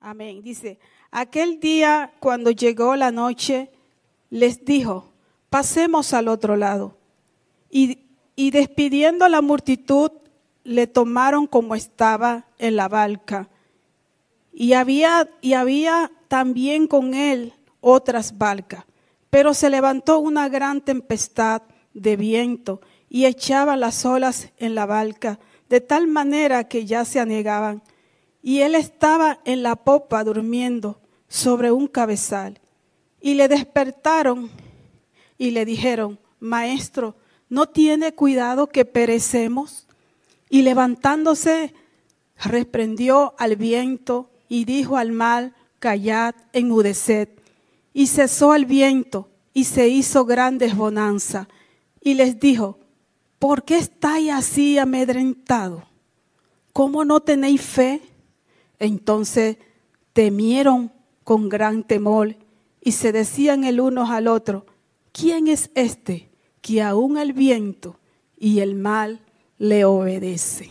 Amén. Dice, aquel día cuando llegó la noche, les dijo, pasemos al otro lado. Y despidiendo a la multitud, le tomaron como estaba en la barca. Y había también con él otras barcas. Pero se levantó una gran tempestad de viento y echaba las olas en la barca, de tal manera que ya se anegaban. Y él estaba en la popa durmiendo sobre un cabezal. Y le despertaron y le dijeron, Maestro, ¿no tiene cuidado que perecemos? Y levantándose, reprendió al viento y dijo al mar, callad, enmudeced. Y cesó el viento y se hizo grandes bonanza. Y les dijo, ¿por qué estáis así amedrentados? ¿Cómo no tenéis fe? Entonces temieron con gran temor y se decían el uno al otro, ¿quién es este que aún el viento y el mar le obedece?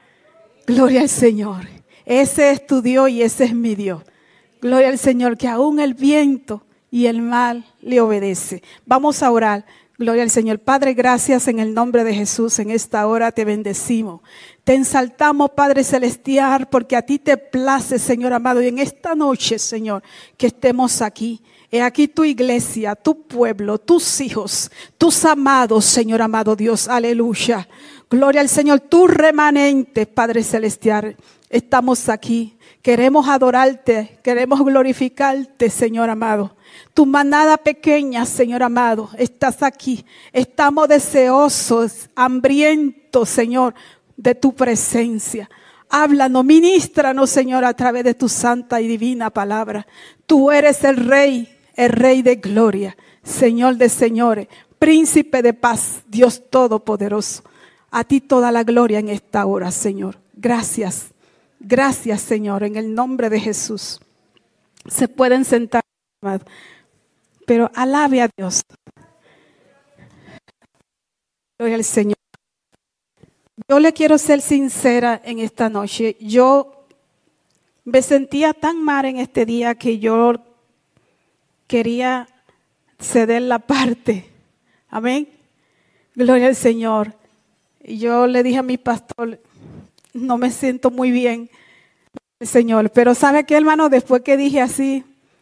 Gloria al Señor. Ese es tu Dios y ese es mi Dios. Gloria al Señor, que aún el viento y el mar le obedece. Vamos a orar. Gloria al Señor. Padre, gracias en el nombre de Jesús. En esta hora te bendecimos. Te ensaltamos, Padre Celestial, porque a ti te place, Señor amado. Y en esta noche, Señor, que estemos aquí. He aquí tu iglesia, tu pueblo, tus hijos, tus amados, Señor amado Dios. Aleluya. Gloria al Señor. Tu remanente, Padre Celestial. Estamos aquí. Queremos adorarte, queremos glorificarte, Señor amado. Tu manada pequeña, Señor amado, estás aquí. Estamos deseosos, hambrientos, Señor, de tu presencia. Háblanos, ministranos, Señor, a través de tu santa y divina palabra. Tú eres el Rey de gloria, Señor de señores, Príncipe de paz, Dios todopoderoso. A ti toda la gloria en esta hora, Señor. Gracias. Gracias, Señor, en el nombre de Jesús. Se pueden sentar, amado, pero alabe a Dios. Gloria al Señor. Yo le quiero ser sincera en esta noche. Yo me sentía tan mal en este día que yo quería ceder la parte. Amén. Gloria al Señor. Y yo le dije a mi pastor, no me siento muy bien, Señor. Pero ¿sabe qué, hermano? Después que dije así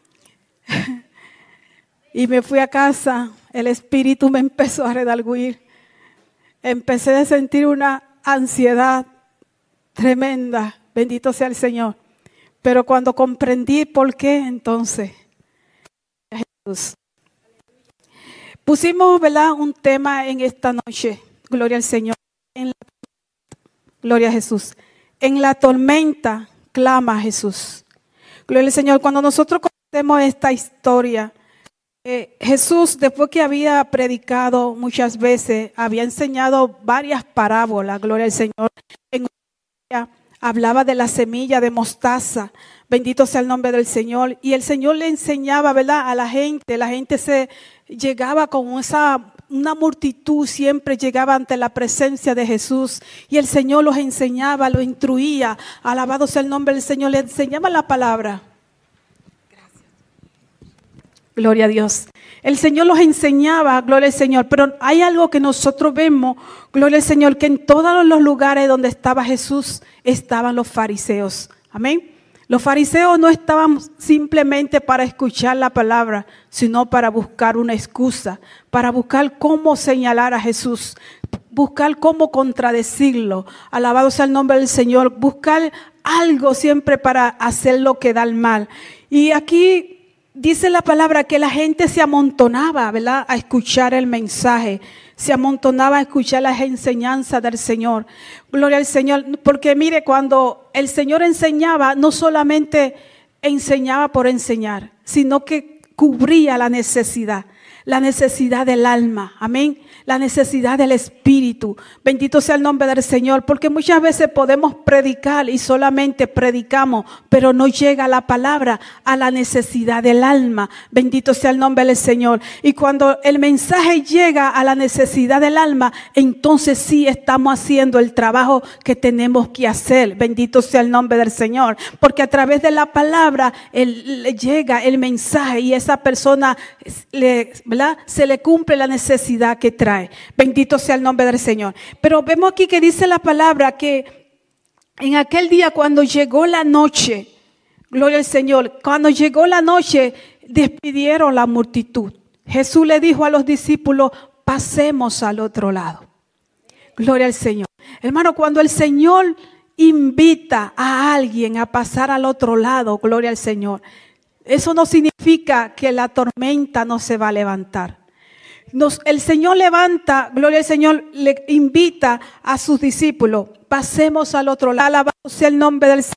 y me fui a casa, el espíritu me empezó a redarguir. Empecé a sentir una ansiedad tremenda. Bendito sea el Señor. Pero cuando comprendí por qué, entonces, Jesús. Pusimos, ¿verdad?, un tema en esta noche. Gloria al Señor. Gloria a Jesús. En la tormenta clama a Jesús. Gloria al Señor. Cuando nosotros conocemos esta historia, Jesús, después que había predicado muchas veces, había enseñado varias parábolas. Gloria al Señor. En ella hablaba de la semilla de mostaza. Bendito sea el nombre del Señor. Y el Señor le enseñaba, ¿verdad?, a la gente. La gente se llegaba con una multitud, siempre llegaba ante la presencia de Jesús. Y el Señor los enseñaba, los instruía. Alabado sea el nombre del Señor. Le enseñaba la palabra. Gracias. Gloria a Dios. El Señor los enseñaba, gloria al Señor. Pero hay algo que nosotros vemos, gloria al Señor, que en todos los lugares donde estaba Jesús, estaban los fariseos. Amén. Los fariseos no estaban simplemente para escuchar la palabra, sino para buscar una excusa, para buscar cómo señalar a Jesús, buscar cómo contradecirlo. Alabado sea el nombre del Señor, buscar algo siempre para hacerlo quedar mal. Y aquí dice la palabra que la gente se amontonaba, ¿verdad?, a escuchar el mensaje. Se amontonaba a escuchar las enseñanzas del Señor. Gloria al Señor. Porque mire, cuando el Señor enseñaba, no solamente enseñaba por enseñar, sino que cubría la necesidad. la necesidad del alma, amén, la necesidad del espíritu. Bendito sea el nombre del Señor, porque muchas veces podemos predicar y solamente predicamos, pero no llega la palabra a la necesidad del alma. Bendito sea el nombre del Señor. Y cuando el mensaje llega a la necesidad del alma, entonces sí estamos haciendo el trabajo que tenemos que hacer. Bendito sea el nombre del Señor, porque a través de la palabra llega el mensaje y esa persona ¿verdad? Se le cumple la necesidad que trae. Bendito sea el nombre del Señor. Pero vemos aquí que dice la palabra que en aquel día cuando llegó la noche, gloria al Señor, cuando llegó la noche despidieron la multitud. Jesús le dijo a los discípulos, pasemos al otro lado. Gloria al Señor. Hermano, cuando el Señor invita a alguien a pasar al otro lado, gloria al Señor, eso no significa que la tormenta no se va a levantar. El Señor levanta, gloria al Señor, le invita a sus discípulos, pasemos al otro lado, alabado sea el nombre del Señor.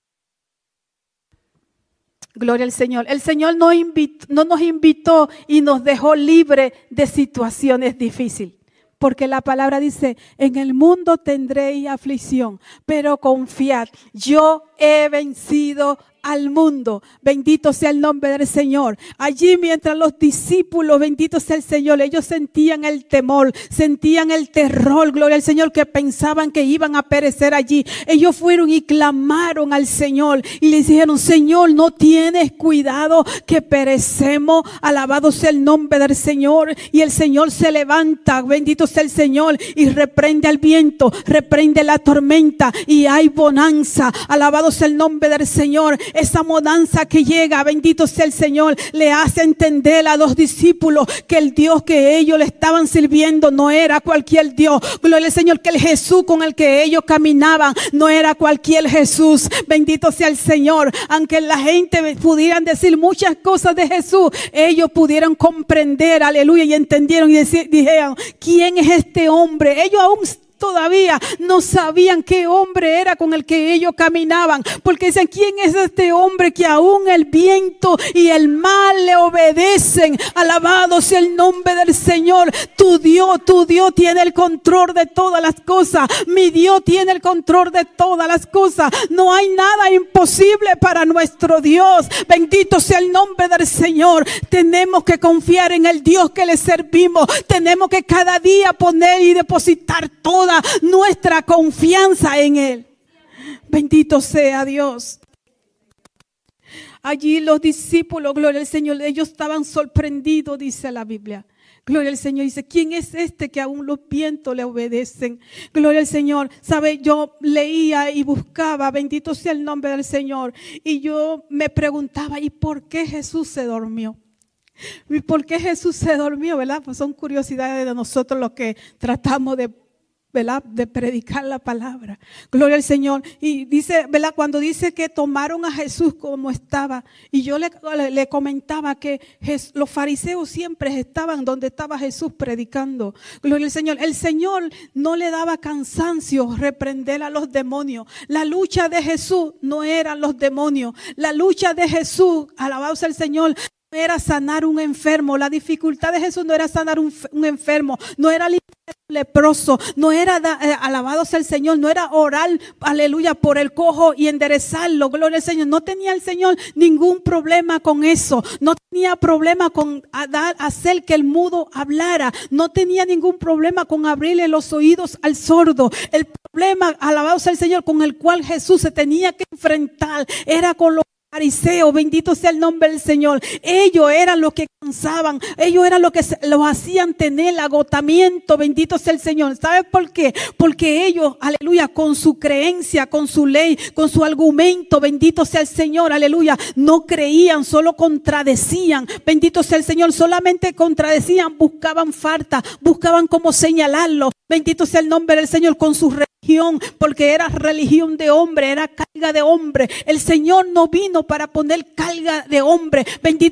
Gloria al Señor. El Señor no nos invitó y nos dejó libre de situaciones difíciles. Porque la palabra dice, en el mundo tendréis aflicción, pero confiad, yo he vencido al mundo. Bendito sea el nombre del Señor. Allí mientras los discípulos, bendito sea el Señor, ellos sentían el temor, sentían el terror, gloria al Señor, que pensaban que iban a perecer allí. Ellos fueron y clamaron al Señor y le dijeron, Señor, ¿no tienes cuidado que perecemos? Alabado sea el nombre del Señor. Y el Señor se levanta, bendito sea el Señor, y reprende al viento, reprende la tormenta y hay bonanza. Alabado sea el nombre del Señor. Esa bonanza que llega, bendito sea el Señor, le hace entender a los discípulos que el Dios que ellos le estaban sirviendo no era cualquier Dios. Gloria al Señor, que el Jesús con el que ellos caminaban no era cualquier Jesús. Bendito sea el Señor. Aunque la gente pudieran decir muchas cosas de Jesús, ellos pudieron comprender, aleluya, y entendieron y dijeron, ¿quién es este hombre? Ellos aún todavía no sabían qué hombre era con el que ellos caminaban, porque dicen, ¿quién es este hombre que aún el viento y el mar le obedecen? Alabado sea el nombre del Señor. Tu Dios tiene el control de todas las cosas. Mi Dios tiene el control de todas las cosas. No hay nada imposible para nuestro Dios. Bendito sea el nombre del Señor. Tenemos que confiar en el Dios que le servimos. Tenemos que cada día poner y depositar toda nuestra confianza en Él. Bendito sea Dios. Allí los discípulos, gloria al Señor, ellos estaban sorprendidos, dice la Biblia. Gloria al Señor. Dice, ¿quién es este que aún los vientos le obedecen? Gloria al Señor. Sabe, yo leía y buscaba, bendito sea el nombre del Señor. Y yo me preguntaba, ¿y por qué Jesús se durmió? ¿Y por qué Jesús se durmió? ¿Verdad? Pues son curiosidades de nosotros los que tratamos de, ¿verdad?, de predicar la palabra. Gloria al Señor. Y dice, ¿verdad?, cuando dice que tomaron a Jesús como estaba, y yo le comentaba que los fariseos siempre estaban donde estaba Jesús predicando. Gloria al Señor. El Señor no le daba cansancio reprender a los demonios. La lucha de Jesús no eran los demonios. La lucha de Jesús, alabado sea el Señor, no era sanar un enfermo. La dificultad de Jesús no era sanar un enfermo, no era limpiar un leproso, no era alabado sea el Señor, no era orar, aleluya, por el cojo y enderezarlo. Gloria al Señor. No tenía el Señor ningún problema con eso. No tenía problema con hacer que el mudo hablara. No tenía ningún problema con abrirle los oídos al sordo. El problema, alabado sea el Señor, con el cual Jesús se tenía que enfrentar era con los fariseos. Bendito sea el nombre del Señor. Ellos eran los que cansaban, ellos eran los que los hacían tener agotamiento. Bendito sea el Señor. ¿Sabes por qué? Porque ellos, aleluya, con su creencia, con su ley, con su argumento, bendito sea el Señor, aleluya, no creían, solo contradecían. Bendito sea el Señor, solamente contradecían, buscaban falta, buscaban cómo señalarlo. Bendito sea el nombre del Señor, con su religión, porque era religión de hombre, era carga de hombre. El Señor no vino para poner carga de hombre. Bendito sea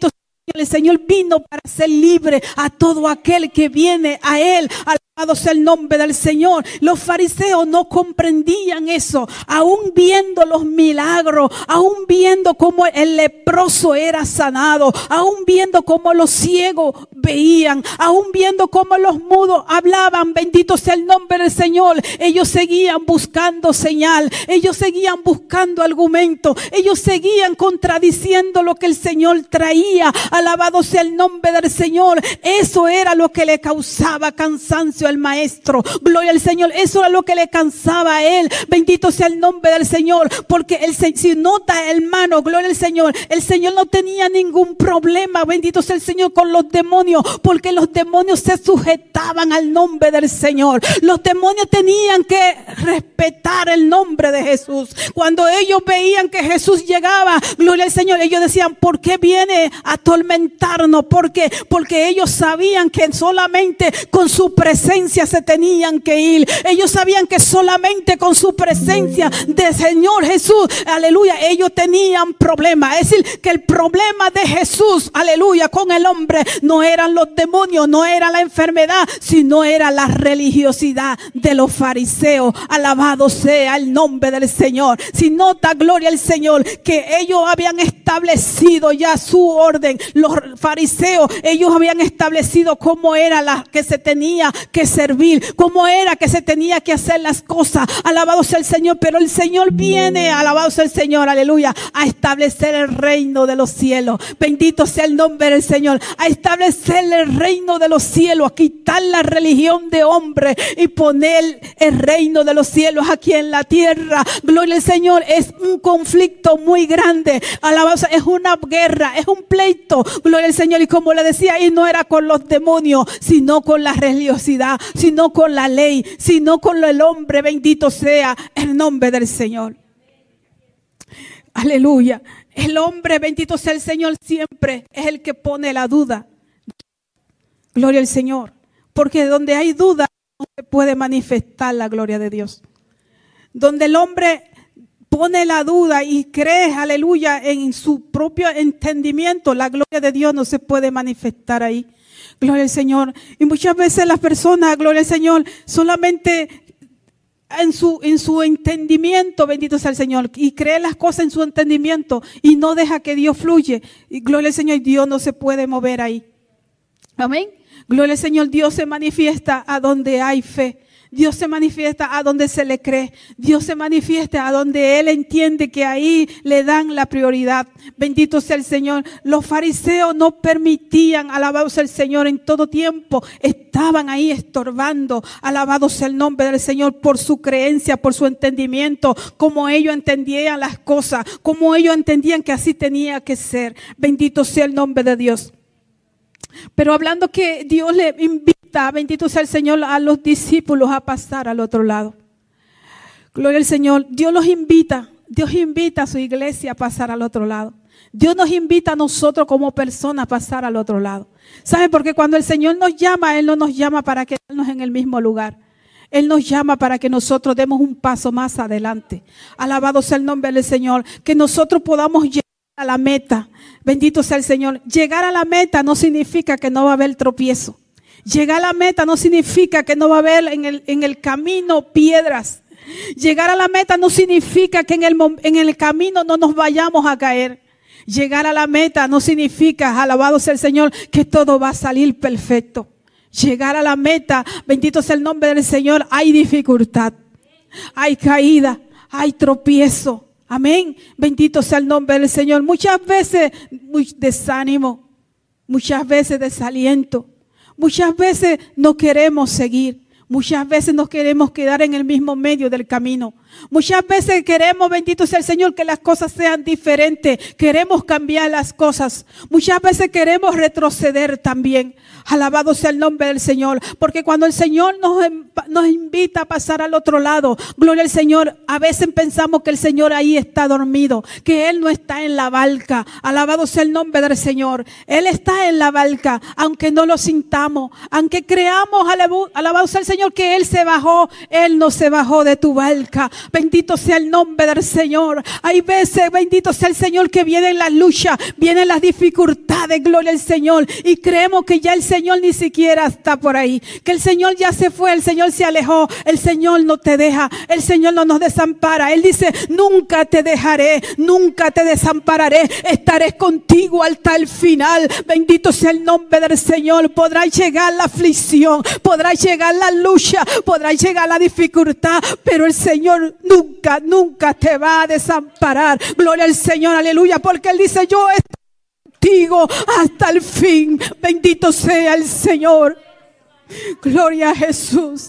El Señor vino para hacer libre a todo aquel que viene a Él. Alabado sea el nombre del Señor. Los fariseos no comprendían eso, aún viendo los milagros, aún viendo cómo el leproso era sanado, aún viendo cómo los ciegos veían, aún viendo cómo los mudos hablaban. Bendito sea el nombre del Señor. Ellos seguían buscando señal, ellos seguían buscando argumento, ellos seguían contradiciendo lo que el Señor traía. Alabado sea el nombre del Señor. Eso era lo que le causaba cansancio al maestro. Gloria al Señor. Eso era lo que le cansaba a él. Bendito sea el nombre del Señor. Porque si nota, hermano, gloria al Señor, el Señor no tenía ningún problema, bendito sea el Señor, con los demonios, porque los demonios se sujetaban al nombre del Señor. Los demonios tenían que respetar el nombre de Jesús. Cuando ellos veían que Jesús llegaba, gloria al Señor, ellos decían: ¿por qué viene a atormentarnos? ¿Por qué? Porque ellos sabían que solamente con su presencia se tenían que ir. Ellos sabían que solamente con su presencia del Señor Jesús, aleluya, ellos tenían problemas. Es decir, que el problema de Jesús, aleluya, con el hombre no eran los demonios, no era la enfermedad, sino era la religiosidad de los fariseos. Alabado sea el nombre del Señor. Si nota, gloria al Señor, que ellos habían establecido ya su orden. Los fariseos, ellos habían establecido cómo era la que se tenía que servir, cómo era que se tenía que hacer las cosas. Alabado sea el Señor. Pero el Señor viene, alabado sea el Señor, aleluya, a establecer el reino de los cielos. Bendito sea el nombre del Señor. A establecer el reino de los cielos, a quitar la religión de hombre y poner el reino de los cielos aquí en la tierra. Gloria al Señor. Es un conflicto muy grande. Alabado sea, es una guerra, es un pleito. Gloria al Señor. Y como le decía ahí, no era con los demonios, sino con la religiosidad, sino con la ley, sino con el hombre. Bendito sea el nombre del Señor. Aleluya. El hombre, bendito sea el Señor, siempre es el que pone la duda. Gloria al Señor. Porque donde hay duda no se puede manifestar la gloria de Dios. Donde el hombre pone la duda y cree, aleluya, en su propio entendimiento, la gloria de Dios no se puede manifestar ahí. Gloria al Señor. Y muchas veces las personas, gloria al Señor, solamente en su entendimiento, bendito sea el Señor, y cree las cosas en su entendimiento y no deja que Dios fluye. Y gloria al Señor, Dios no se puede mover ahí. Amén. Gloria al Señor. Dios se manifiesta a donde hay fe. Dios se manifiesta a donde se le cree. Dios se manifiesta a donde Él entiende que ahí le dan la prioridad. Bendito sea el Señor. Los fariseos no permitían, alabado sea el Señor, en todo tiempo estaban ahí estorbando. Alabado sea el nombre del Señor por su creencia, por su entendimiento, como ellos entendían las cosas, como ellos entendían que así tenía que ser. Bendito sea el nombre de Dios. Pero hablando que Dios le invita, bendito sea el Señor, a los discípulos a pasar al otro lado. Gloria al Señor. Dios los invita. Dios invita a su iglesia a pasar al otro lado. Dios nos invita a nosotros como personas a pasar al otro lado. ¿Saben? Porque cuando el Señor nos llama, Él no nos llama para quedarnos en el mismo lugar. Él nos llama para que nosotros demos un paso más adelante. Alabado sea el nombre del Señor. Que nosotros podamos llegar a la meta. Bendito sea el Señor. Llegar a la meta no significa que no va a haber tropiezo. Llegar a la meta no significa que no va a haber en el camino piedras. Llegar a la meta no significa que en el camino no nos vayamos a caer. Llegar a la meta no significa, alabado sea el Señor, que todo va a salir perfecto. Llegar a la meta, bendito sea el nombre del Señor, hay dificultad, hay caída, hay tropiezo. Amén. Bendito sea el nombre del Señor. Muchas veces desánimo, muchas veces desaliento, muchas veces no queremos seguir, muchas veces nos queremos quedar en el mismo medio del camino. Muchas veces queremos, bendito sea el Señor, que las cosas sean diferentes. Queremos cambiar las cosas. Muchas veces queremos retroceder también. Alabado sea el nombre del Señor. Porque cuando el Señor nos invita a pasar al otro lado, gloria al Señor, a veces pensamos que el Señor ahí está dormido, que Él no está en la barca. Alabado sea el nombre del Señor. Él está en la barca, aunque no lo sintamos, aunque creamos, alabado sea el Señor, que Él se bajó. Él no se bajó de tu barca. Bendito sea el nombre del Señor. Hay veces, bendito sea el Señor, que vienen las luchas, vienen las dificultades, gloria al Señor. Y creemos que ya el Señor ni siquiera está por ahí. Que el Señor ya se fue, el Señor se alejó. El Señor no te deja, el Señor no nos desampara. Él dice, nunca te dejaré, nunca te desampararé. Estaré contigo hasta el final. Bendito sea el nombre del Señor. Podrá llegar la aflicción, podrá llegar la lucha, podrá llegar la dificultad, pero el Señor nunca, nunca te va a desamparar. Gloria al Señor, aleluya, porque Él dice, yo estoy contigo hasta el fin. Bendito sea el Señor. Gloria a Jesús.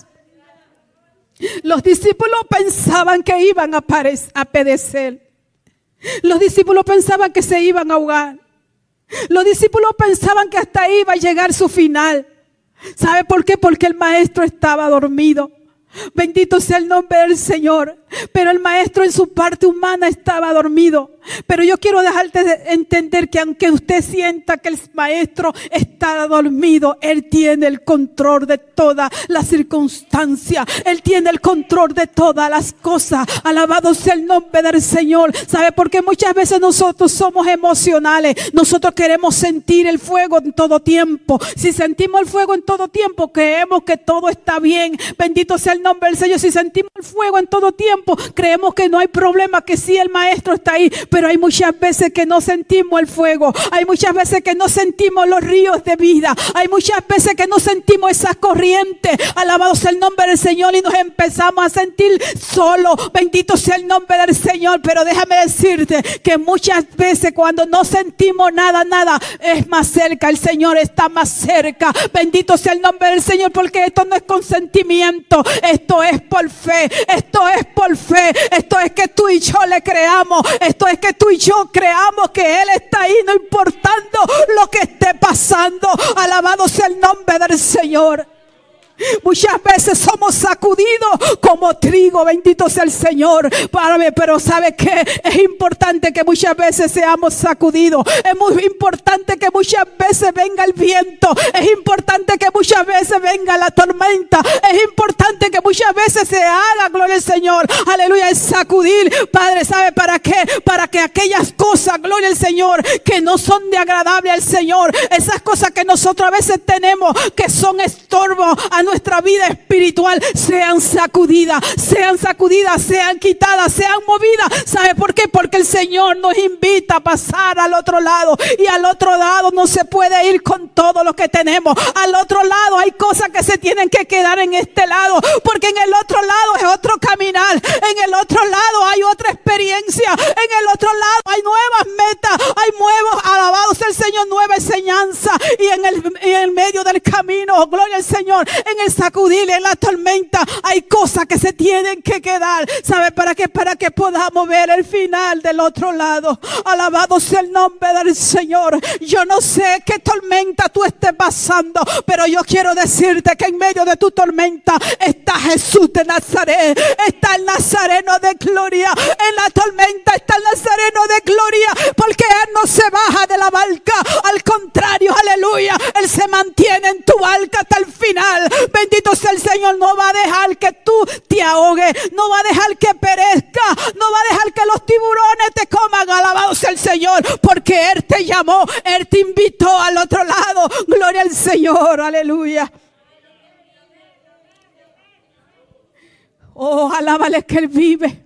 Los discípulos pensaban que iban a perecer. Los discípulos pensaban que se iban a ahogar. Los discípulos pensaban que hasta ahí iba a llegar su final. ¿Sabe por qué? Porque el maestro estaba dormido. Bendito sea el nombre del Señor. Pero el maestro en su parte humana estaba dormido. Pero yo quiero dejarte de entender que aunque usted sienta que el maestro está dormido, Él tiene el control de todas las circunstancias. Él tiene el control de todas las cosas. Alabado sea el nombre del Señor. ¿Sabe? Porque muchas veces nosotros somos emocionales. Nosotros queremos sentir el fuego en todo tiempo. Si sentimos el fuego en todo tiempo, creemos que todo está bien. Bendito sea el nombre del Señor. Si sentimos el fuego en todo tiempo, creemos que no hay problema, que sí, el maestro está ahí. Pero hay muchas veces que no sentimos el fuego. Hay muchas veces que no sentimos los ríos de vida. Hay muchas veces que no sentimos esas corrientes. Alabado sea el nombre del Señor. Y nos empezamos a sentir solos. Bendito sea el nombre del Señor. Pero déjame decirte que muchas veces cuando no sentimos nada, es más cerca. El Señor está más cerca. Bendito sea el nombre del Señor. Porque esto no es con sentimiento. Esto es por fe. Esto es por fe. Esto es que tú y yo le creamos. Esto es que tú y yo creamos que Él está ahí, no importando lo que esté pasando. Alabado sea el nombre del Señor. Muchas veces somos sacudidos como trigo, bendito sea el Señor. Pero ¿sabe qué? Es importante que muchas veces seamos sacudidos. Es muy importante que muchas veces venga el viento. Es importante que muchas veces venga la tormenta. Es importante que muchas veces se haga, gloria al Señor, aleluya, el sacudir. Padre, ¿sabe para qué? Para que aquellas cosas, gloria al Señor, que no son de agradable al Señor, esas cosas que nosotros a veces tenemos, que son estorbos a nuestra vida espiritual, sean sacudidas, sean quitadas, sean movidas. ¿Sabe por qué? Porque el Señor nos invita a pasar al otro lado, y al otro lado no se puede ir con todo lo que tenemos. Al otro lado hay cosas que se tienen que quedar en este lado, porque en el otro lado es otro caminar, en el otro lado hay otra experiencia, en el otro lado hay nuevas metas, hay nuevos, alabado sea el Señor, nueva enseñanza. Y en el medio del camino, gloria al Señor, en el sacudir, en la tormenta, hay cosas que se tienen que quedar. ¿Sabe para qué? Para que podamos ver el final del otro lado. Alabado sea el nombre del Señor. Yo no sé qué tormenta tú estés pasando, pero yo quiero decirte que en medio de tu tormenta está Jesús de Nazaret, está el Nazareno de gloria. En la tormenta está el Nazareno de gloria, porque Él no se baja de la barca, al contrario, aleluya, Él se mantiene en tu barca hasta el final. Bendito sea el Señor. No va a dejar que tú te ahogues, no va a dejar que perezca, no va a dejar que los tiburones te coman. Alabado sea el Señor, porque Él te llamó, Él te invitó al otro lado. Gloria al Señor, aleluya. Oh, alábale que Él vive.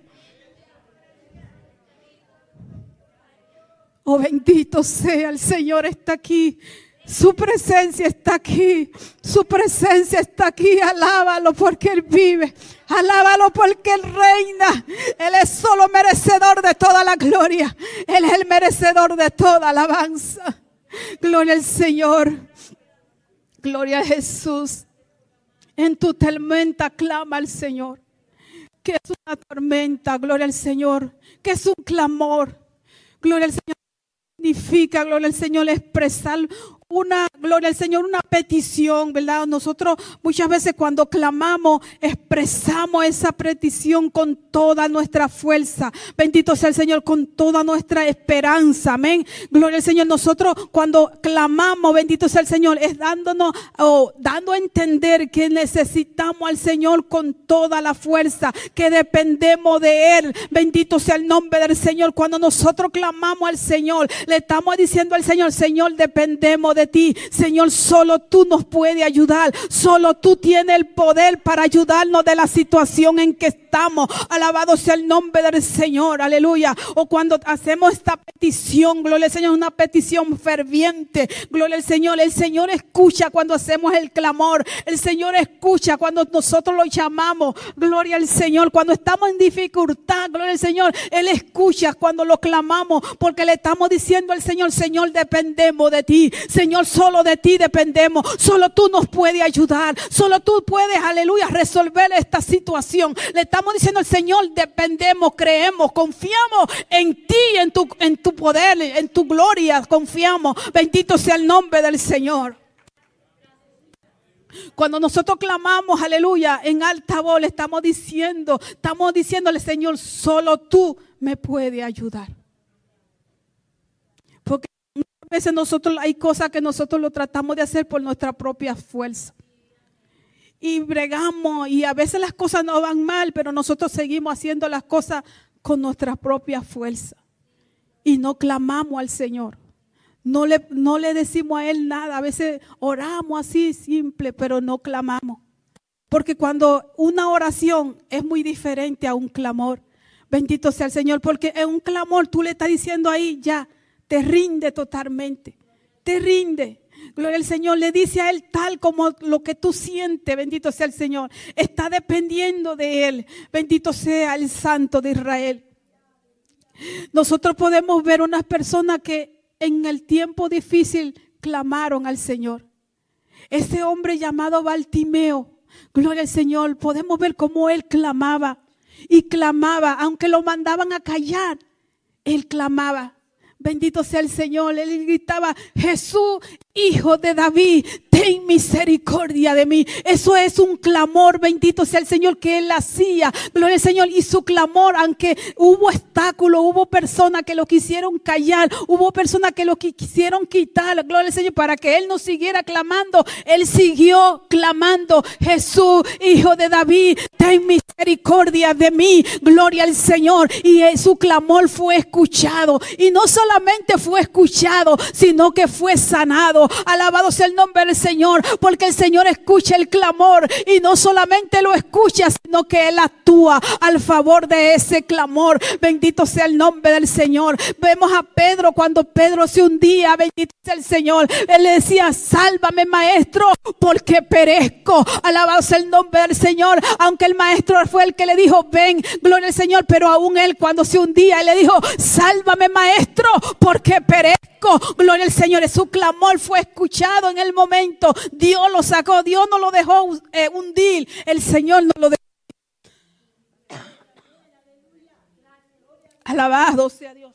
Oh, bendito sea el Señor, está aquí. Su presencia está aquí. Su presencia está aquí. Alábalo porque Él vive. Alábalo porque Él reina. Él es solo merecedor de toda la gloria. Él es el merecedor de toda alabanza. Gloria al Señor. Gloria a Jesús. En tu tormenta clama al Señor. Que es una tormenta, gloria al Señor. Que es un clamor. Gloria al Señor. Significa, gloria al Señor, expresar gloria al Señor, una petición, ¿verdad? Nosotros muchas veces cuando clamamos, expresamos esa petición con toda nuestra fuerza. Bendito sea el Señor, con toda nuestra esperanza. Amén. Gloria al Señor. Nosotros cuando clamamos, bendito sea el Señor, es dando a entender que necesitamos al Señor con toda la fuerza, que dependemos de Él. Bendito sea el nombre del Señor. Cuando nosotros clamamos al Señor, le estamos diciendo al Señor, Señor, dependemos de ti. Señor, solo tú nos puedes ayudar. Solo tú tienes el poder para ayudarnos de la situación en que estamos. Alabado sea el nombre del Señor. Aleluya. O cuando hacemos esta petición, gloria al Señor, una petición ferviente. Gloria al Señor. El Señor escucha cuando hacemos el clamor. El Señor escucha cuando nosotros lo llamamos. Gloria al Señor. Cuando estamos en dificultad, gloria al Señor, Él escucha cuando lo clamamos, porque le estamos diciendo al Señor, Señor, dependemos de ti. Señor, solo de ti dependemos. Solo tú nos puedes ayudar. Solo tú puedes, aleluya, resolver esta situación. Le estamos diciendo al Señor, dependemos, creemos, confiamos en ti, en tu poder, en tu gloria, confiamos. Bendito sea el nombre del Señor. Cuando nosotros clamamos, aleluya, en alta voz, le estamos diciéndole, Señor, solo tú me puedes ayudar. Porque muchas veces hay cosas que nosotros lo tratamos de hacer por nuestra propia fuerza. Y bregamos, y a veces las cosas no van mal, pero nosotros seguimos haciendo las cosas con nuestra propia fuerza. Y no clamamos al Señor. No le decimos a Él nada. A veces oramos así simple, pero no clamamos. Porque cuando una oración es muy diferente a un clamor. Bendito sea el Señor, porque en un clamor tú le estás diciendo ahí ya, te rinde totalmente. Te rinde. Gloria al Señor, le dice a Él tal como lo que tú sientes. Bendito sea el Señor. Está dependiendo de Él. Bendito sea el Santo de Israel. Nosotros podemos ver unas personas que en el tiempo difícil clamaron al Señor. Ese hombre llamado Bartimeo, gloria al Señor, podemos ver cómo él clamaba y clamaba, aunque lo mandaban a callar, él clamaba. Bendito sea el Señor. Él gritaba, Jesús, Hijo de David, ten misericordia de mí. Eso es un clamor, bendito sea el Señor, que él hacía. Gloria al Señor. Y su clamor, aunque hubo obstáculos, hubo personas que lo quisieron callar, hubo personas que lo quisieron quitar, gloria al Señor, para que él no siguiera clamando. Él siguió clamando, Jesús, Hijo de David, ten misericordia de mí. Gloria al Señor. Y su clamor fue escuchado. Y no solamente fue escuchado, sino que fue sanado. Alabado sea el nombre del Señor, porque el Señor escucha el clamor y no solamente lo escucha, sino que Él actúa al favor de ese clamor. Bendito sea el nombre del Señor. Vemos a Pedro, cuando Pedro se hundía, bendito sea el Señor, él le decía, sálvame, maestro, porque perezco. Alabado sea el nombre del Señor. Aunque el maestro fue el que le dijo, ven, gloria al Señor, pero aún él cuando se hundía, él le dijo, sálvame, maestro, porque perezco. Gloria al Señor. Su clamor fue escuchado en el momento. Dios lo sacó. Dios no lo dejó hundir. El Señor no lo dejó. Alabado sea Dios.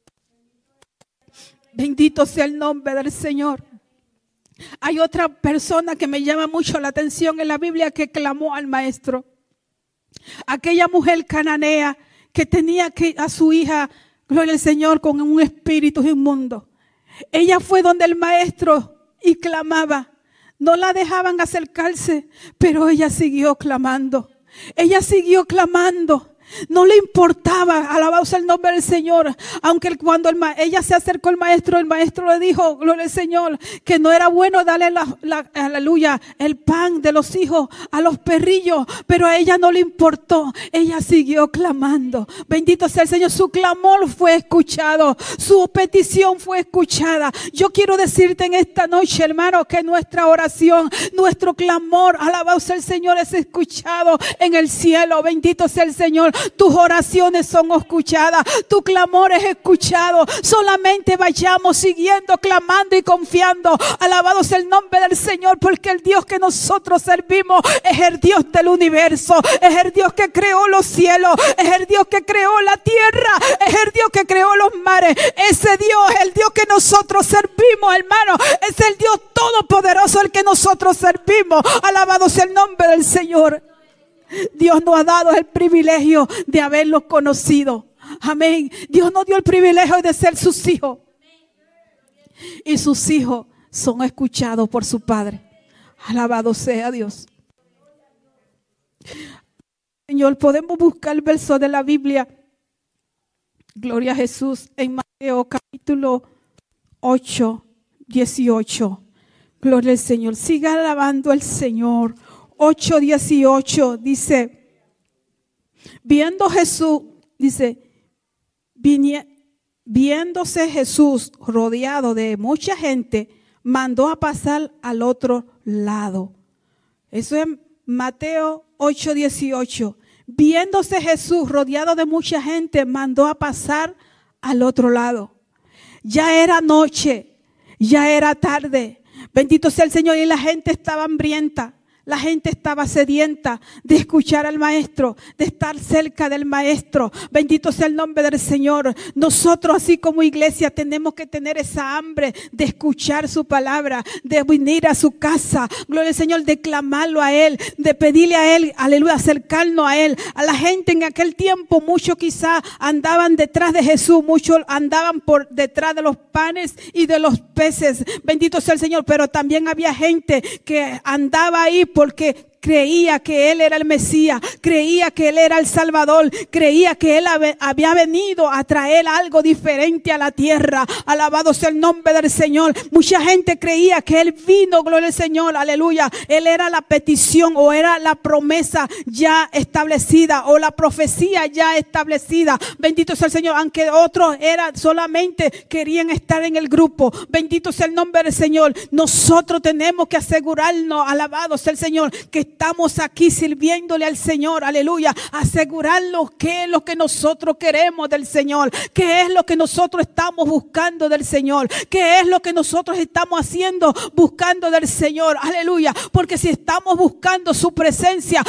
Bendito sea el nombre del Señor. Hay otra persona que me llama mucho la atención en la Biblia que clamó al maestro. Aquella mujer cananea que tenía a su hija, gloria al Señor, con un espíritu inmundo. Ella fue donde el maestro y clamaba. No la dejaban acercarse, pero ella siguió clamando. Ella siguió clamando. No le importaba, alabado sea el nombre del Señor. Aunque cuando ella se acercó al maestro, el maestro le dijo, gloria al Señor, que no era bueno darle aleluya, el pan de los hijos a los perrillos. Pero a ella no le importó. Ella siguió clamando. Bendito sea el Señor. Su clamor fue escuchado. Su petición fue escuchada. Yo quiero decirte en esta noche, hermano, que nuestra oración, nuestro clamor, alabado sea el Señor, es escuchado en el cielo. Bendito sea el Señor. tus oraciones son escuchadas, tu clamor es escuchado. Solamente vayamos siguiendo, clamando y confiando. Alabado sea el nombre del Señor, porque el Dios que nosotros servimos es el Dios del universo, es el Dios que creó los cielos, es el Dios que creó la tierra, es el Dios que creó los mares. Ese Dios es el Dios que nosotros servimos, hermano. Es el Dios todopoderoso el que nosotros servimos. Alabado sea el nombre del Señor. Dios nos ha dado el privilegio de haberlo conocido. Amén. Dios nos dio el privilegio de ser sus hijos. Y sus hijos son escuchados por su Padre. Alabado sea Dios. Señor, podemos buscar el verso de la Biblia. Gloria a Jesús. En Mateo capítulo 8, 18. Gloria al Señor. Siga alabando al Señor. 8, 18 dice, viendo Jesús, dice, viéndose Jesús rodeado de mucha gente, mandó a pasar al otro lado. Eso es Mateo 8, 18. Viéndose Jesús rodeado de mucha gente, mandó a pasar al otro lado. Ya era noche, ya era tarde. Bendito sea el Señor, y la gente estaba hambrienta. La gente estaba sedienta de escuchar al Maestro, de estar cerca del Maestro. Bendito sea el nombre del Señor. Nosotros, así como iglesia, tenemos que tener esa hambre de escuchar su palabra, de venir a su casa, gloria al Señor, de clamarlo a Él, de pedirle a Él, aleluya, acercarnos a Él. A la gente en aquel tiempo, muchos quizás andaban detrás de Jesús, muchos andaban por detrás de los panes y de los peces. Bendito sea el Señor, pero también había gente que andaba ahí porque creía que Él era el Mesías, creía que Él era el Salvador, creía que Él había venido a traer algo diferente a la tierra. Alabado sea el nombre del Señor. Mucha gente creía que Él vino, gloria al Señor, aleluya. Él era la petición o era la promesa ya establecida o la profecía ya establecida. Bendito sea el Señor, aunque otros solamente querían estar en el grupo. Bendito sea el nombre del Señor. Nosotros tenemos que asegurarnos, alabado sea el Señor, que estamos aquí sirviéndole al Señor, aleluya, asegurarnos qué es lo que nosotros queremos del Señor, qué es lo que nosotros estamos buscando del Señor, qué es lo que nosotros estamos haciendo buscando del Señor, aleluya, porque si estamos buscando su presencia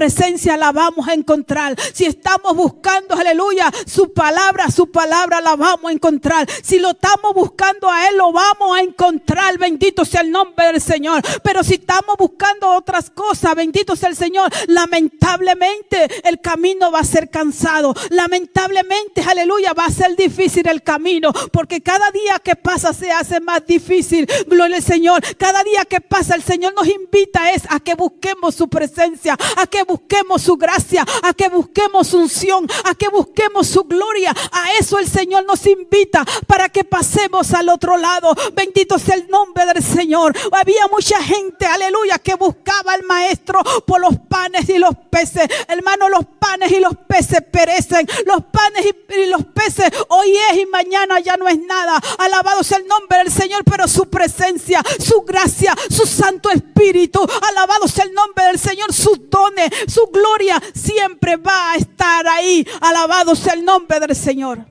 la vamos a encontrar. Si estamos buscando, aleluya, su palabra la vamos a encontrar. Si lo estamos buscando a Él, lo vamos a encontrar. Bendito sea el nombre del Señor. Pero si estamos buscando otras cosas, bendito sea el Señor, lamentablemente el camino va a ser cansado. Lamentablemente, aleluya, va a ser difícil el camino, porque cada día que pasa se hace más difícil. Gloria al Señor. Cada día que pasa el Señor nos invita a que busquemos su presencia, a que busquemos su gracia, a que busquemos su unción, a que busquemos su gloria. A eso el Señor nos invita, para que pasemos al otro lado. Bendito sea el nombre del Señor. Había mucha gente, aleluya, que buscaba al Maestro por los panes y los peces. Hermano, los panes y los peces perecen. Los panes y los peces hoy es y mañana ya no es nada. Alabado sea el nombre del Señor, pero su presencia, su gracia, su Santo Espíritu, alabado sea el nombre del Señor, sus dones, su gloria siempre va a estar ahí. Alabado sea el nombre del Señor.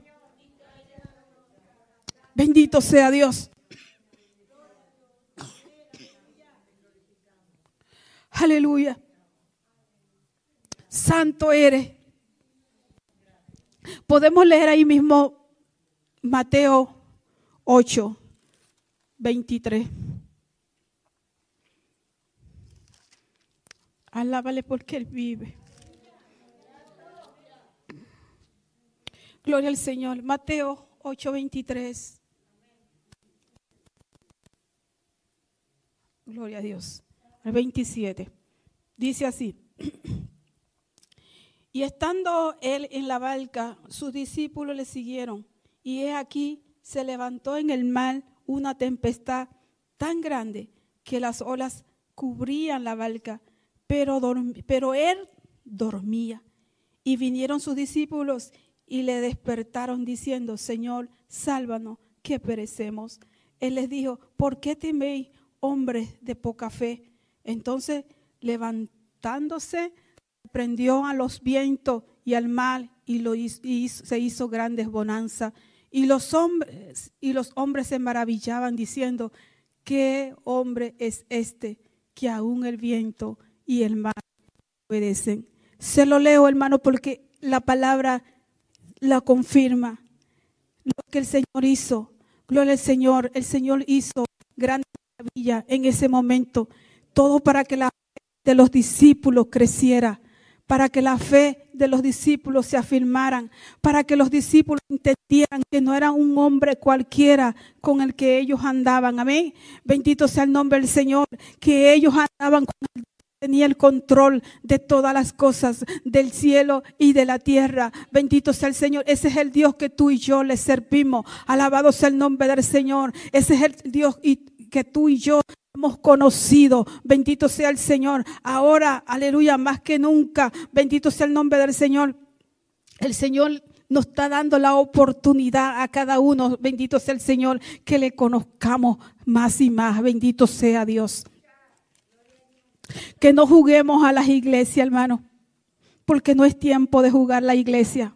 Bendito sea Dios. Aleluya. Santo eres. Podemos leer ahí mismo Mateo 8, 23. Alábale porque Él vive. Gloria al Señor. Mateo 8, 23. Gloria a Dios. El 27. Dice así. Y estando Él en la barca, sus discípulos le siguieron. Y he aquí, se levantó en el mar una tempestad tan grande que las olas cubrían la barca, pero Él dormía. Y vinieron sus discípulos y le despertaron diciendo: Señor, sálvanos, que perecemos. Él les dijo: ¿por qué teméis, hombres de poca fe? Entonces, levantándose, prendió a los vientos y al mar se hizo grandes bonanza. Y los hombres se maravillaban diciendo: ¿qué hombre es este que aún el viento y el mar obedecen? Se lo leo, hermano, porque la palabra la confirma. Lo que el Señor hizo, gloria al Señor. El Señor hizo grandes maravillas en ese momento. Todo para que la fe de los discípulos creciera, para que la fe de los discípulos se afirmaran, para que los discípulos entendieran que no era un hombre cualquiera con el que ellos andaban. Amén. Bendito sea el nombre del Señor, que ellos andaban con el tenía el control de todas las cosas del cielo y de la tierra. Bendito sea el Señor. Ese es el Dios que tú y yo le servimos. Alabado sea el nombre del Señor. Ese es el Dios que tú y yo hemos conocido. Bendito sea el Señor. Ahora, aleluya, más que nunca. Bendito sea el nombre del Señor. El Señor nos está dando la oportunidad a cada uno. Bendito sea el Señor, que le conozcamos más y más. Bendito sea Dios. Que no juguemos a las iglesias, hermano, porque no es tiempo de jugar la iglesia.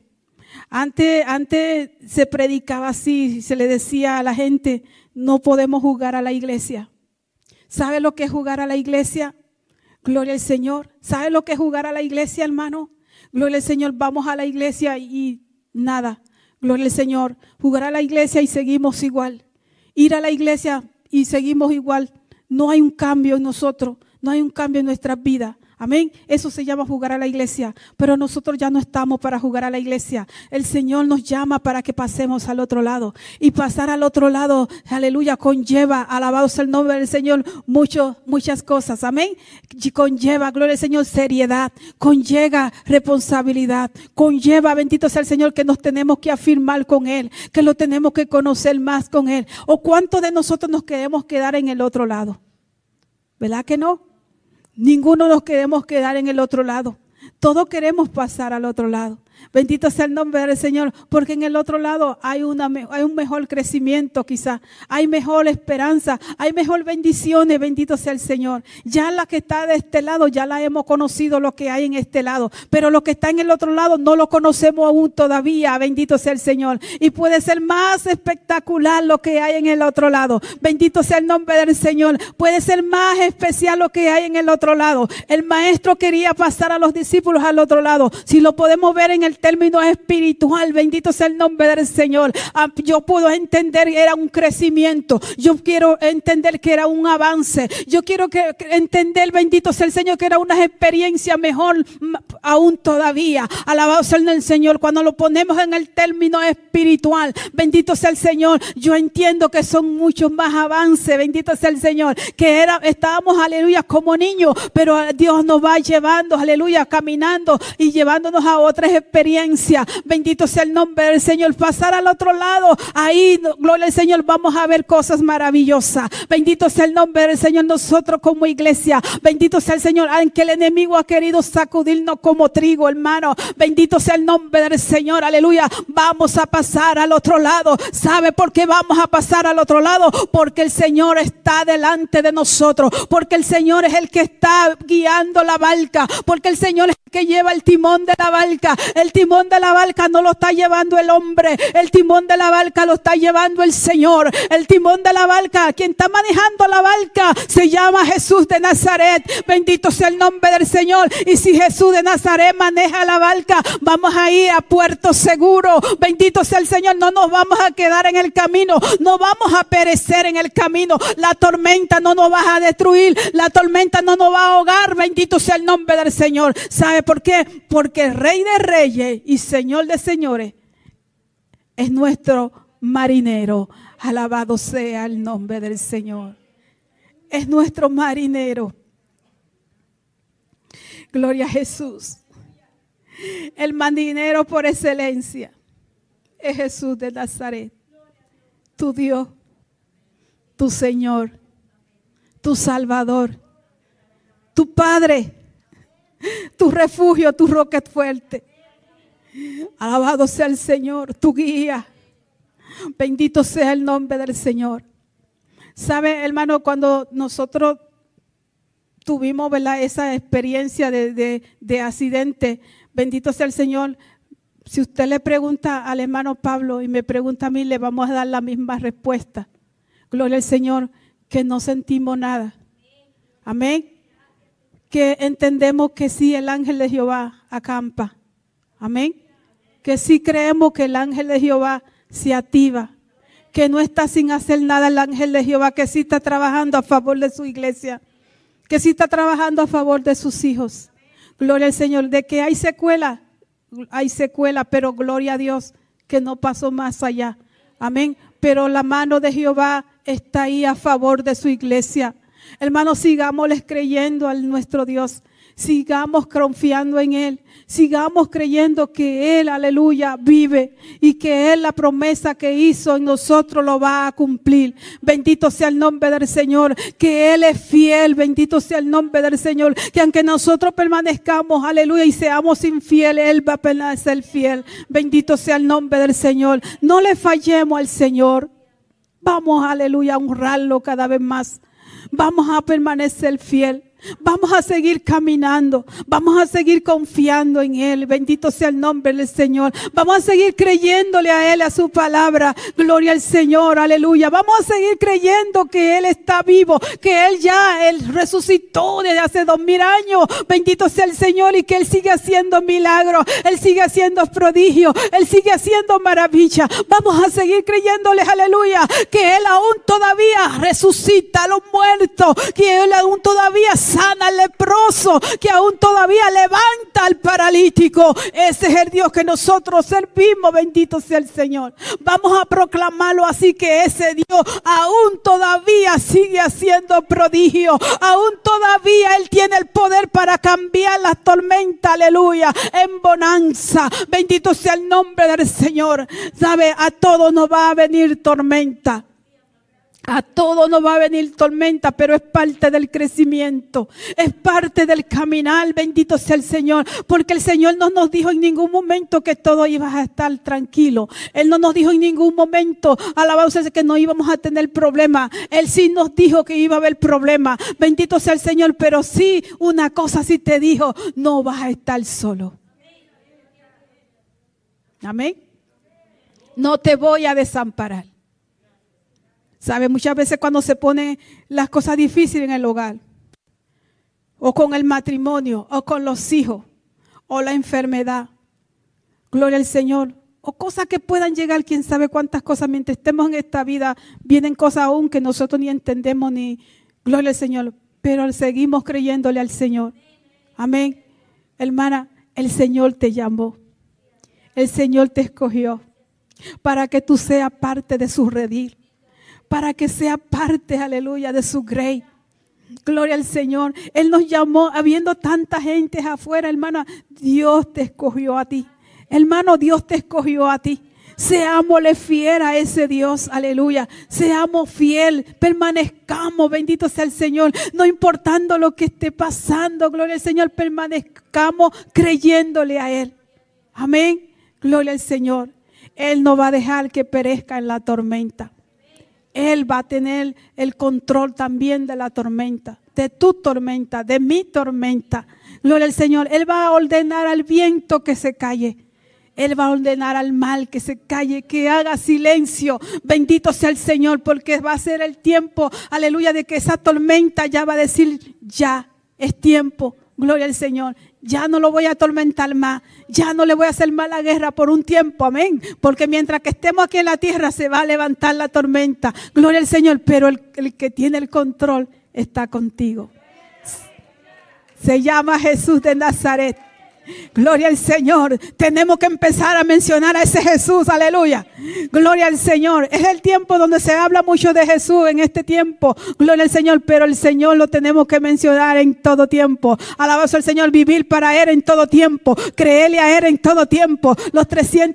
Antes se predicaba así, se le decía a la gente: no podemos jugar a la iglesia. ¿Sabe lo que es jugar a la iglesia? Gloria al Señor. ¿Sabe lo que es jugar a la iglesia, hermano? Gloria al Señor. Vamos a la iglesia y nada. Gloria al Señor. Jugar a la iglesia y seguimos igual. Ir a la iglesia y seguimos igual. No hay un cambio en nosotros. No hay un cambio en nuestras vidas. Amén. Eso se llama jugar a la iglesia. Pero nosotros ya no estamos para jugar a la iglesia. El Señor nos llama para que pasemos al otro lado. Y pasar al otro lado, aleluya, conlleva, alabado sea el nombre del Señor, muchas cosas. Amén. Conlleva, gloria al Señor, seriedad. Conlleva responsabilidad. Conlleva, bendito sea el Señor, que nos tenemos que afirmar con Él. Que lo tenemos que conocer más con Él. ¿O cuántos de nosotros nos queremos quedar en el otro lado? ¿Verdad que no? Ninguno nos queremos quedar en el otro lado. Todos queremos pasar al otro lado. Bendito sea el nombre del Señor, porque en el otro lado hay un mejor crecimiento quizás. Hay mejor esperanza, hay mejor bendiciones. Bendito sea el Señor. Ya la que está de este lado, ya la hemos conocido lo que hay en este lado. Pero lo que está en el otro lado no lo conocemos aún todavía. Bendito sea el Señor. Y puede ser más espectacular lo que hay en el otro lado. Bendito sea el nombre del Señor. Puede ser más especial lo que hay en el otro lado. El maestro quería pasar a los discípulos al otro lado. Si lo podemos ver en el término espiritual, bendito sea el nombre del Señor. Yo puedo entender que era un crecimiento. Yo quiero entender que era un avance. Yo quiero entender, bendito sea el Señor, que era una experiencia mejor aún todavía. Alabado sea el Señor. Cuando lo ponemos en el término espiritual, bendito sea el Señor, yo entiendo que son muchos más avances. Bendito sea el Señor. Que estábamos, aleluya, como niños, pero Dios nos va llevando, aleluya, caminando y llevándonos a otras experiencias. Bendito sea el nombre del Señor. Pasar al otro lado, ahí, gloria al Señor, vamos a ver cosas maravillosas. Bendito sea el nombre del Señor. Nosotros como iglesia, bendito sea el Señor, aunque el enemigo ha querido sacudirnos como trigo, hermano, bendito sea el nombre del Señor, aleluya, vamos a pasar al otro lado. ¿Sabe por qué vamos a pasar al otro lado? Porque el Señor está delante de nosotros, porque el Señor es el que está guiando la barca, porque el Señor es el que lleva el timón de la barca. El timón de la barca no lo está llevando el hombre, el timón de la barca lo está llevando el Señor. El timón de la barca, quien está manejando la barca, se llama Jesús de Nazaret. Bendito sea el nombre del Señor. Y si Jesús de Nazaret maneja la barca, vamos a ir a puerto seguro. Bendito sea el Señor. No nos vamos a quedar en el camino, no vamos a perecer en el camino. La tormenta no nos va a destruir, la tormenta no nos va a ahogar. Bendito sea el nombre del Señor. ¿Sabe por qué? Porque el Rey de Reyes y Señor de señores es nuestro marinero. Alabado sea el nombre del Señor. Es nuestro marinero. Gloria a Jesús. El marinero por excelencia es Jesús de Nazaret. Tu Dios, tu Señor, tu Salvador, tu Padre, tu refugio, tu roca fuerte. Alabado sea el Señor, tu guía. Bendito sea el nombre del Señor. ¿Sabe, hermano? Cuando nosotros tuvimos, ¿verdad?, esa experiencia de accidente. Bendito sea el Señor. Si usted le pregunta al hermano Pablo y me pregunta a mí, le vamos a dar la misma respuesta. Gloria al Señor, que no sentimos nada. Amén. Que entendemos que sí, el ángel de Jehová acampa. Amén. Que sí creemos que el ángel de Jehová se activa. Que no está sin hacer nada el ángel de Jehová, que sí está trabajando a favor de su iglesia. Que sí está trabajando a favor de sus hijos. Gloria al Señor. De que hay secuela, pero gloria a Dios que no pasó más allá. Amén. Pero la mano de Jehová está ahí a favor de su iglesia. Hermanos, sigámosles creyendo a nuestro Dios. Sigamos confiando en Él. Sigamos creyendo que Él, aleluya, vive. Y que Él, la promesa que hizo en nosotros, lo va a cumplir. Bendito sea el nombre del Señor. Que Él es fiel. Bendito sea el nombre del Señor. Que aunque nosotros permanezcamos, aleluya, y seamos infieles, Él va a permanecer fiel. Bendito sea el nombre del Señor. No le fallemos al Señor. Vamos, aleluya, a honrarlo cada vez más. Vamos a permanecer fiel. Vamos a seguir caminando. Vamos a seguir confiando en Él. Bendito sea el nombre del Señor. Vamos a seguir creyéndole a Él, a su palabra. Gloria al Señor, aleluya. Vamos a seguir creyendo que Él está vivo, que Él resucitó desde hace 2000 años. Bendito sea el Señor, y que Él sigue haciendo milagros. Él sigue haciendo prodigios. Él sigue haciendo maravillas. Vamos a seguir creyéndole, aleluya, que Él aún todavía resucita a los muertos, que Él aún todavía sana al leproso, que aún todavía levanta al paralítico. Ese es el Dios que nosotros servimos. Bendito sea el Señor. Vamos a proclamarlo así, que ese Dios aún todavía sigue haciendo prodigio. Aún todavía Él tiene el poder para cambiar las tormentas, aleluya, en bonanza. Bendito sea el nombre del Señor. Sabe, a todos nos va a venir tormenta. A todos nos va a venir tormenta, pero es parte del crecimiento, es parte del caminar. Bendito sea el Señor, porque el Señor no nos dijo en ningún momento que todo iba a estar tranquilo. Él no nos dijo en ningún momento, alabado sea, que no íbamos a tener problemas. Él sí nos dijo que iba a haber problemas. Bendito sea el Señor, pero sí, una cosa sí te dijo: no vas a estar solo. Amén. No te voy a desamparar. ¿Sabe? Muchas veces cuando se ponen las cosas difíciles en el hogar, o con el matrimonio, o con los hijos, o la enfermedad, gloria al Señor, o cosas que puedan llegar, quién sabe cuántas cosas, mientras estemos en esta vida, vienen cosas aún que nosotros ni entendemos, ni gloria al Señor, pero seguimos creyéndole al Señor. Amén. Hermana, el Señor te llamó, el Señor te escogió para que tú seas parte de su redil, para que sea parte, aleluya, de su grey. Gloria al Señor. Él nos llamó, habiendo tanta gente afuera, hermana. Dios te escogió a ti. Hermano, Dios te escogió a ti. Seámosle fiel a ese Dios, aleluya. Seamos fiel, permanezcamos, bendito sea el Señor. No importando lo que esté pasando, gloria al Señor, permanezcamos creyéndole a Él. Amén. Gloria al Señor. Él no va a dejar que perezca en la tormenta. Él va a tener el control también de la tormenta, de tu tormenta, de mi tormenta. Gloria al Señor. Él va a ordenar al viento que se calle. Él va a ordenar al mal que se calle, que haga silencio. Bendito sea el Señor, porque va a ser el tiempo, aleluya, de que esa tormenta ya va a decir: ya es tiempo. Gloria al Señor. Ya no lo voy a atormentar más. Ya no le voy a hacer mala guerra por un tiempo. Amén. Porque mientras que estemos aquí en la tierra se va a levantar la tormenta. Gloria al Señor. Pero el que tiene el control está contigo. Se llama Jesús de Nazaret. Gloria al Señor. Tenemos que empezar a mencionar a ese Jesús. Aleluya. Gloria al Señor. Es el tiempo donde se habla mucho de Jesús en este tiempo. Gloria al Señor. Pero el Señor lo tenemos que mencionar en todo tiempo. Alabado sea el Señor. Vivir para Él en todo tiempo. Creerle a Él en todo tiempo. Los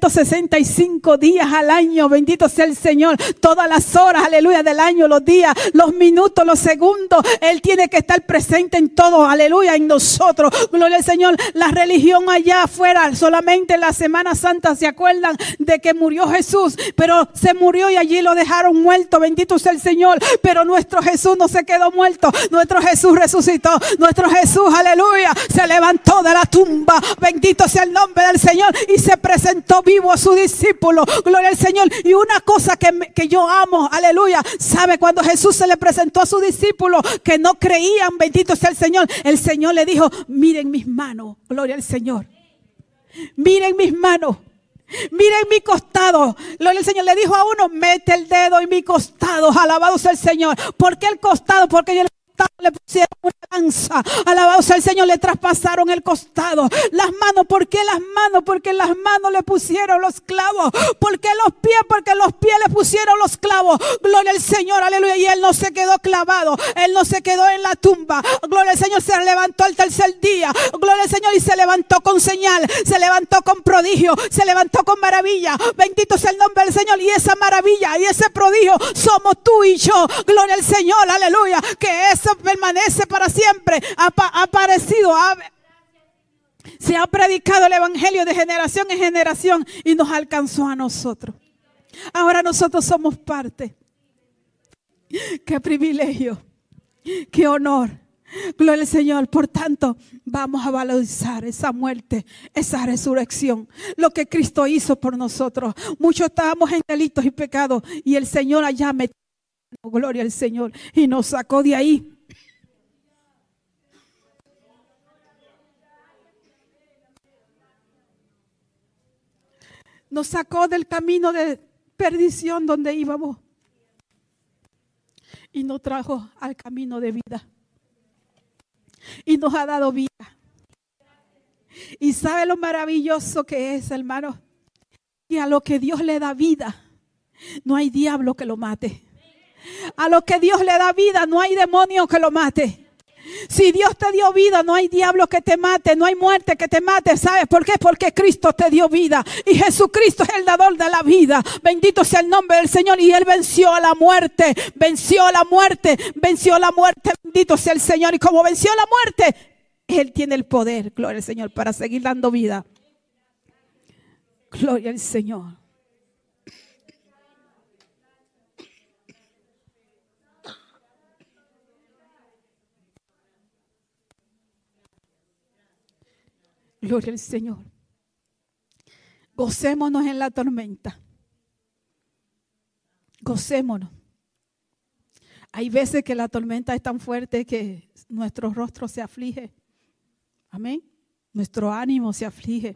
365 días al año. Bendito sea el Señor. Todas las horas, aleluya, del año, los días, los minutos, los segundos. Él tiene que estar presente en todo. Aleluya, en nosotros. Gloria al Señor. La religión religión allá afuera, solamente en la Semana Santa se acuerdan de que murió Jesús, pero se murió y allí lo dejaron muerto. Bendito sea el Señor. Pero nuestro Jesús no se quedó muerto. Nuestro Jesús resucitó. Nuestro Jesús, aleluya, se levantó de la tumba. Bendito sea el nombre del Señor. Y se presentó vivo a su discípulo. Gloria al Señor. Y una cosa que yo amo, aleluya, sabe, cuando Jesús se le presentó a sus discípulos que no creían, bendito sea el Señor le dijo: miren mis manos, gloria al Señor. Miren mis manos. Miren mi costado. Gloria al Señor. Le dijo a uno: mete el dedo en mi costado. Alabado sea el Señor. ¿Por qué el costado? Porque yo le pusieron una lanza. Alabado sea el Señor. Le traspasaron el costado. Las manos. ¿Por qué las manos? Porque en las manos le pusieron los clavos. ¿Por qué los pies? Porque en los pies le pusieron los clavos. Gloria al Señor, aleluya. Y él no se quedó clavado. Él no se quedó en la tumba. Gloria al Señor. Se levantó al tercer día. Gloria al Señor. Y se levantó con señal. Se levantó con prodigio. Se levantó con maravilla. Bendito sea el nombre del Señor. Y esa maravilla y ese prodigio somos tú y yo. Gloria al Señor, aleluya. Que eso permanece para siempre. Ha aparecido, se ha predicado el evangelio de generación en generación y nos alcanzó a nosotros. Ahora nosotros somos parte. Qué privilegio, qué honor. Gloria al Señor. Por tanto, vamos a valorizar esa muerte, esa resurrección, lo que Cristo hizo por nosotros. Muchos estábamos en delitos y pecados y el Señor allá metió, gloria al Señor, y nos sacó de ahí. Nos sacó del camino de perdición donde íbamos y nos trajo al camino de vida. Y nos ha dado vida. Y sabe lo maravilloso que es, hermano, que a lo que Dios le da vida, no hay diablo que lo mate. A lo que Dios le da vida, no hay demonio que lo mate. Si Dios te dio vida, no hay diablo que te mate, no hay muerte que te mate. ¿Sabes por qué? Porque Cristo te dio vida y Jesucristo es el dador de la vida. Bendito sea el nombre del Señor. Y Él venció a la muerte, venció la muerte, venció la muerte. Bendito sea el Señor. Y como venció la muerte, Él tiene el poder, gloria al Señor, para seguir dando vida. Gloria al Señor. Gloria al Señor. Gocémonos en la tormenta. Gocémonos. Hay veces que la tormenta es tan fuerte que nuestro rostro se aflige. Amén. Nuestro ánimo se aflige.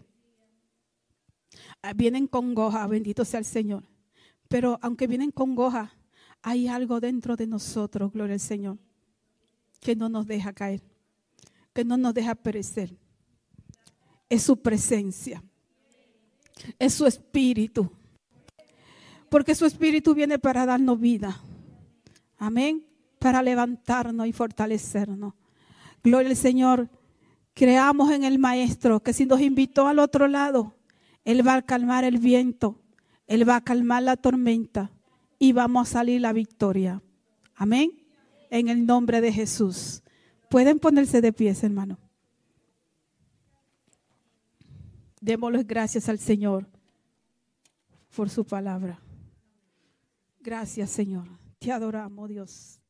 Vienen congoja, bendito sea el Señor. Pero aunque vienen congoja, hay algo dentro de nosotros, gloria al Señor, que no nos deja caer, que no nos deja perecer. Es su presencia, es su espíritu, porque su espíritu viene para darnos vida, amén, para levantarnos y fortalecernos. Gloria al Señor. Creamos en el Maestro, que si nos invitó al otro lado, Él va a calmar el viento, Él va a calmar la tormenta y vamos a salir la victoria, amén, en el nombre de Jesús. Pueden ponerse de pies, hermano. Démosle gracias al Señor por su palabra. Gracias, Señor. Te adoramos, Dios.